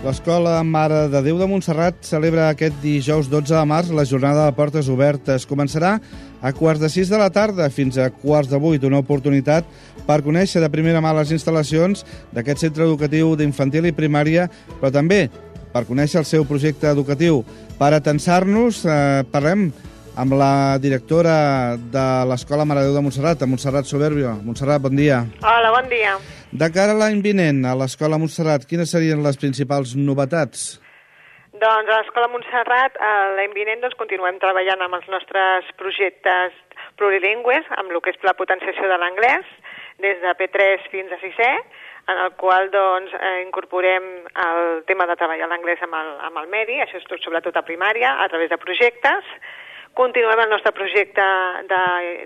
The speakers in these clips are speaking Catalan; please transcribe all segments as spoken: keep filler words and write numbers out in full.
L'Escola Mare de Déu de Montserrat celebra aquest dijous dotze de març la jornada de portes obertes. Començarà a quarts de sis de la tarda fins a quarts de vuit, una oportunitat per conèixer de primera mà les instal·lacions d'aquest centre educatiu d'infantil i primària, però també per conèixer el seu projecte educatiu. Per atensar-nos, eh, parlem amb la directora de l'Escola Mare de Déu de Montserrat, a Montserrat Soberbio. Montserrat, bon dia. Hola, bon dia. De cara a l'any vinent a l'Escola Montserrat, quines serien les principals novetats? Doncs a l'Escola Montserrat l'any vinent doncs, continuem treballant amb els nostres projectes plurilingües, amb el que és la potenciació de l'anglès, des de P tres fins a sisè, en el qual doncs, eh, incorporem el tema de treballar l'anglès amb, el, amb el medi, això és tot, sobretot a primària, a través de projectes. Continuem el nostre projecte de,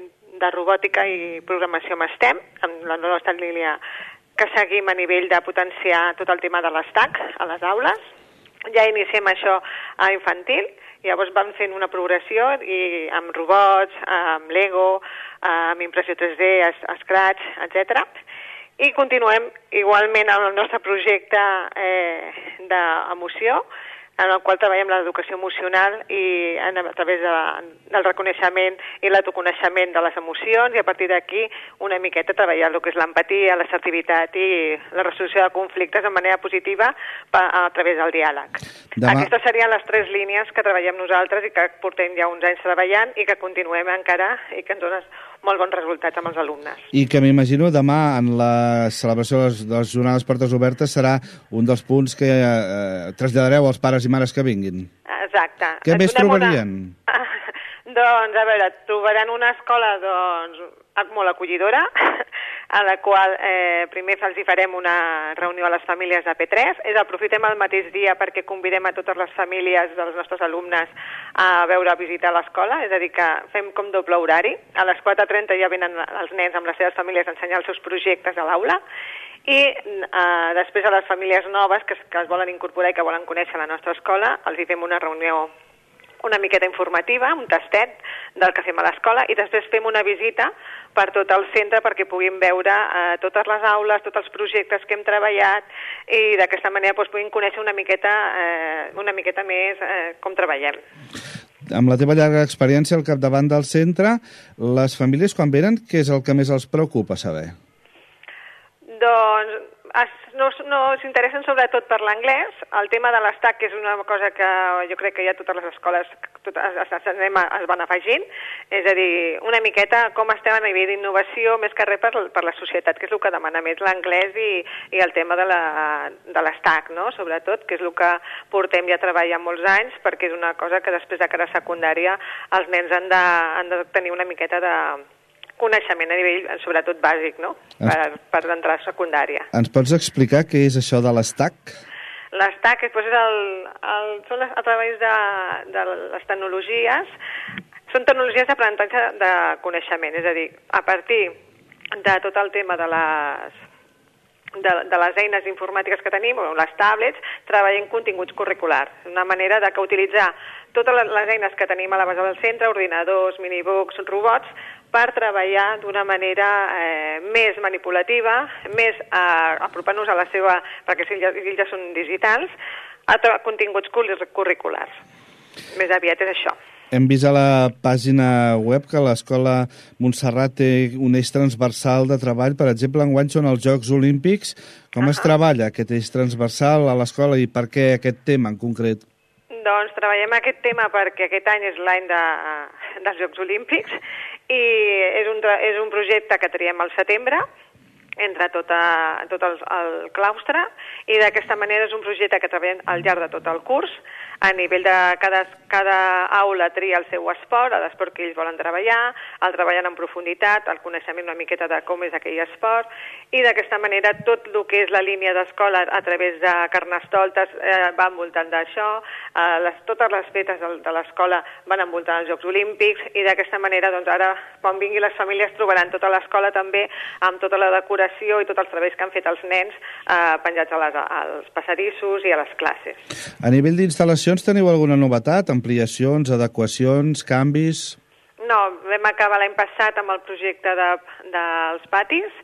de robòtica i programació amb STEM, amb la nostra línia que seguim a nivell de potenciar tot el tema de l'estac a les aules. Ja iniciem això a infantil, llavors vam fent una progressió i amb robots, amb Lego, amb impressió tres D, Scratch, etcètera. I continuem igualment amb el nostre projecte eh, d'emoció, en el qual treballem l'educació emocional i a través de, del reconeixement i l'autoconeixement de les emocions, i a partir d'aquí una miqueta treballar el que és l'empatia, l'assertivitat i la resolució de conflictes de manera positiva a través del diàleg. Demà... Aquestes serien les tres línies que treballem nosaltres i que portem ja uns anys treballant i que continuem encara i que ens donen molt bons resultats amb els alumnes. I que m'imagino demà en la celebració de les, de les jornades portes obertes serà un dels punts que eh, traslladareu als pares i mares que vinguin. Exacte. Què més trobarien? Una... doncs, a veure, trobaran una escola doncs, molt acollidora, a la qual eh, primer els hi farem una reunió a les famílies de P tres. És aprofitem el mateix dia perquè convidem a totes les famílies dels nostres alumnes a veure, a visitar l'escola, és a dir, que fem com doble horari. A les quatre trenta ja venen els nens amb les seves famílies a ensenyar els seus projectes a l'aula, i eh, després a les famílies noves que, que es volen incorporar i que volen conèixer la nostra escola, els hi fem una reunió una miqueta informativa, un tastet del que fem a l'escola, i després fem una visita per tot el centre perquè puguin veure eh, totes les aules, tots els projectes que hem treballat, i d'aquesta manera doncs, puguin conèixer una miqueta, eh, una miqueta més eh, com treballem. Amb la teva llarga experiència al capdavant del centre, les famílies quan venen, què és el que més els preocupa saber? Doncs es, no, no s'interessen sobretot per l'anglès. El tema de l'estac, que és una cosa que jo crec que ja totes les escoles totes, es, es, es van afegint, és a dir, una miqueta com estem a nivell d'innovació, més que res per, per la societat, que és el que demana més l'anglès i, i el tema de l'estac, no? Sobretot, que és el que portem ja treballant molts anys, perquè és una cosa que després de cara a secundària els nens han de, han de tenir una miqueta de coneixement a nivell, sobretot bàsic, no? Per, per entrar a secundària. Ens pots explicar què és això de l'estac? L'estac doncs, és el, el, són a través de, de les tecnologies, són tecnologies d'aprenentatge de coneixement, és a dir, a partir de tot el tema de les, de, de les eines informàtiques que tenim, o les tablets, treballem continguts curriculars, una manera de que utilitzar totes les eines que tenim a la base del centre, ordinadors, minibooks, robots, per treballar d'una manera eh, més manipulativa, més eh, apropant-nos a la seva, perquè si ells, ells ja són digitals, a continguts curriculars. Més aviat és això. Hem vist a la pàgina web que l'Escola Montserrat té un eix transversal de treball. Per exemple, enguany són els Jocs Olímpics. Com uh-huh. es treballa aquest eix transversal a l'escola i per què aquest tema en concret? Doncs treballem aquest tema perquè aquest any és l'any de, dels Jocs Olímpics i és un, és un projecte que triem al setembre entre tot, a, tot el, el claustre, i d'aquesta manera és un projecte que treballem al llarg de tot el curs. A nivell de cada, cada aula tria el seu esport, l'esport que ells volen treballar, el treballen en profunditat, el coneixement una miqueta de com és aquell esport, i d'aquesta manera tot el que és la línia d'escola a través de Carnestoltes eh, va envoltant d'això, eh, les, totes les fetes de, de l'escola van envoltant els Jocs Olímpics, i d'aquesta manera doncs, ara quan vinguin les famílies trobaran tota l'escola també amb tota la decoració i tots els treballs que han fet els nens eh, penjats a les, als passadissos i a les classes. A nivell d'instal·lacions teniu alguna novetat? Ampliacions, adequacions, canvis? No, vam acabar l'any passat amb el projecte de, dels patis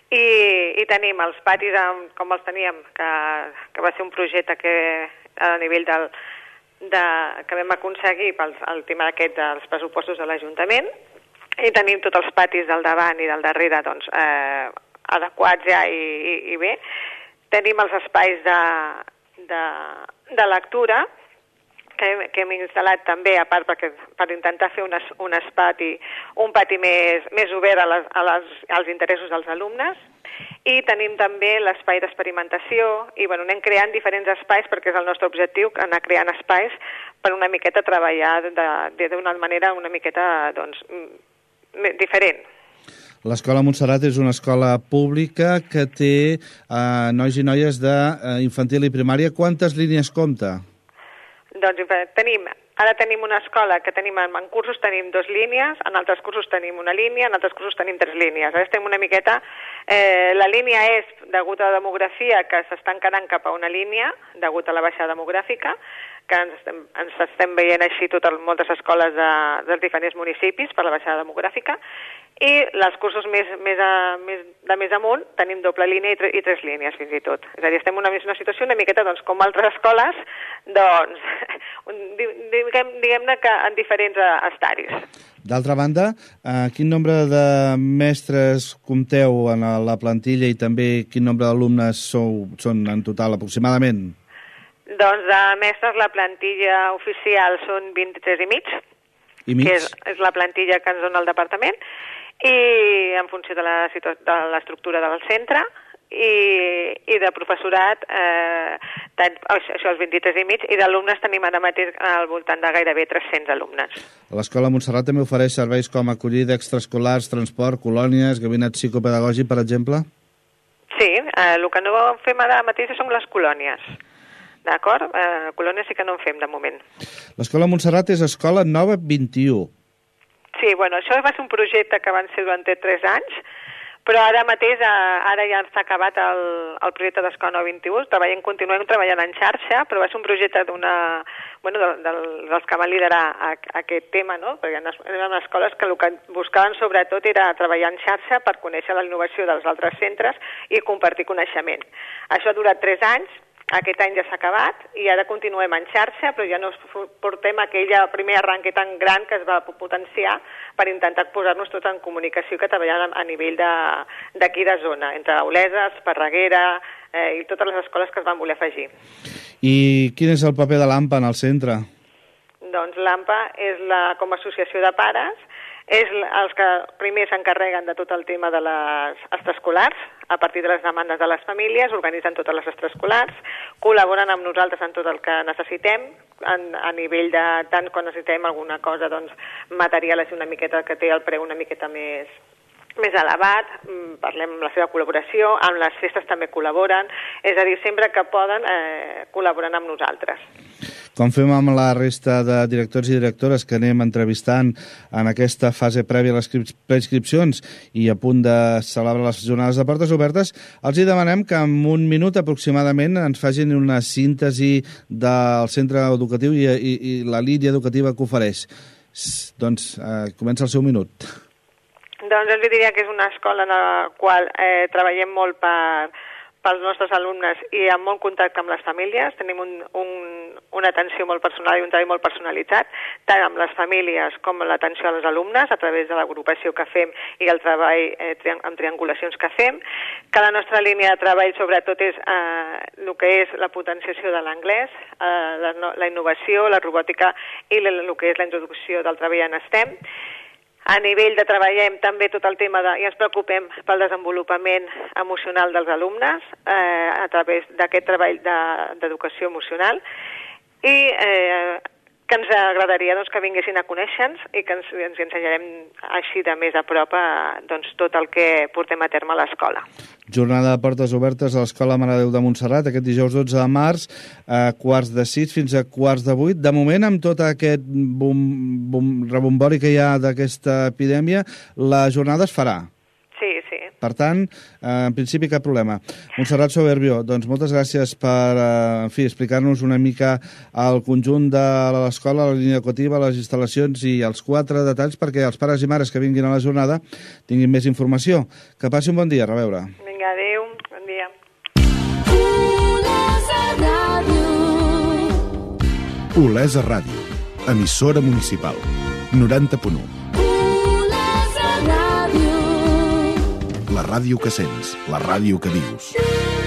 I, i tenim els patis com els teníem, que, que va ser un projecte que a nivell del, de, que vam aconseguir pel el tema aquest dels pressupostos de l'Ajuntament, i tenim tots els patis del davant i del darrere doncs, eh, adequats ja i, i, i bé. Tenim els espais de, de, de lectura, que, que hem instal·lat també, a part perquè, per intentar fer un, es, un espati, un pati més, més obert a les, a les, als interessos dels alumnes, i tenim també l'espai d'experimentació, i bueno, anem creant diferents espais perquè és el nostre objectiu, anar creant espais per una miqueta treballar d'una manera una miqueta doncs, diferent. L'Escola Montserrat és una escola pública que té eh, nois i noies d'infantil i primària. Quantes línies compta? Doncs tenim, ara tenim una escola que tenim en cursos tenim dues línies, en altres cursos tenim una línia, en altres cursos tenim tres línies. Ara estem una miqueta, eh, la línia és degut a la demografia que s'està encarant cap a una línia, degut a la baixada demogràfica, que ens estem, ens estem veient així totes moltes escoles de, dels diferents municipis per la baixada demogràfica, i els cursos més, més, a, més de més amunt tenim doble línia i, tre, i tres línies fins i tot. És a dir, estem en una, una situació una miqueta doncs, com altres escoles, doncs, diguem, diguem-ne que en diferents estaris. D'altra banda, eh, quin nombre de mestres compteu en la plantilla i també quin nombre d'alumnes són en total aproximadament? Doncs de mestres la plantilla oficial són vint-i-tres i mig, I mig? que és, és la plantilla que ens dona el departament, i en funció de l'estructura del centre, i, i de professorat, eh, tant, això els vint-i-tres i mig, i d'alumnes tenim ara mateix al voltant de gairebé tres-cents alumnes. L'Escola Montserrat també ofereix serveis com acollida extraescolars, transport, colònies, gabinet psicopedagògic, per exemple? Sí, eh, el que no fem ara mateix són les colònies. D'acord? Eh, colònies sí que no en fem de moment. L'Escola Montserrat és Escola Nova vint-i-u. Sí, bueno, això va ser un projecte que van ser durant tres anys, però ara mateix, ara ja s'ha acabat el, el projecte d'Escola Nova vint-i-u, treballem, continuem treballant en xarxa, però va ser un projecte d'una, bueno, de, de, dels que van liderar a, a aquest tema, no? Perquè eren escoles que el que buscaven sobretot era treballar en xarxa per conèixer la innovació dels altres centres i compartir coneixement. Això ha durat tres anys, aquest any ja s'ha acabat i ara continuem en xarxa, però ja no portem aquell primer arranque tan gran que es va potenciar per intentar posar-nos tot en comunicació que treballem a nivell d'aquí de, de zona, entre Auleses, Parreguera eh, i totes les escoles que es van voler afegir. I quin és el paper de l'A M P A en el centre? Doncs l'A M P A és la, com a associació de pares, és els que primer s'encarreguen de tot el tema de les extraescolars, a partir de les demandes de les famílies, organitzen totes les extraescolars, col·laboren amb nosaltres en tot el que necessitem, en, a nivell de tant quan necessitem alguna cosa, doncs, material és una miqueta que té el preu una miqueta més, més elevat, parlem amb la seva col·laboració, amb les festes també col·laboren, és a dir, sempre que poden eh, col·laboren amb nosaltres. Com fem amb la resta de directors i directores que anem entrevistant en aquesta fase prèvia a les preinscripcions i a punt de celebrar les jornades de portes obertes, els hi demanem que en un minut aproximadament ens facin una síntesi del centre educatiu i, i, i la línia educativa que ofereix. Doncs eh, comença el seu minut. Doncs jo diria que és una escola en la qual eh, treballem molt per, pels nostres alumnes i amb molt contacte amb les famílies. Tenim un, un, una atenció molt personal i un treball molt personalitzat, tant amb les famílies com l'atenció als alumnes a través de l'agrupació que fem i el treball eh, triang amb triangulacions que fem. Que la nostra línia de treball sobretot és eh, el que és la potenciació de l'anglès, eh, la, la innovació, la robòtica i el que és la introducció del treball en STEM. A nivell de treballem també tot el tema de, i ens preocupem pel desenvolupament emocional dels alumnes eh, a través d'aquest treball d'educació de, emocional i eh, que ens agradaria doncs, que vinguessin a conèixer-nos i que ens, ens ensenyarem així de més a prop a, doncs, tot el que portem a terme a l'escola. Jornada de portes obertes a l'Escola Mare de Déu de Montserrat aquest dijous dotze de març, a quarts de sis fins a quarts de vuit. De moment, amb tot aquest bum, bum, rebombori que hi ha d'aquesta epidèmia, la jornada es farà. Sí, sí. Per tant, en principi cap problema. Montserrat Soberbio, doncs moltes gràcies per en fi, explicar-nos una mica el conjunt de l'escola, la línia educativa, les instal·lacions i els quatre detalls perquè els pares i mares que vinguin a la jornada tinguin més informació. Que passi un bon dia, a reveure. Vinga, adéu, bon dia. Olesa Ràdio, emissora municipal, noranta punt u. La ràdio que sents, la ràdio que vius.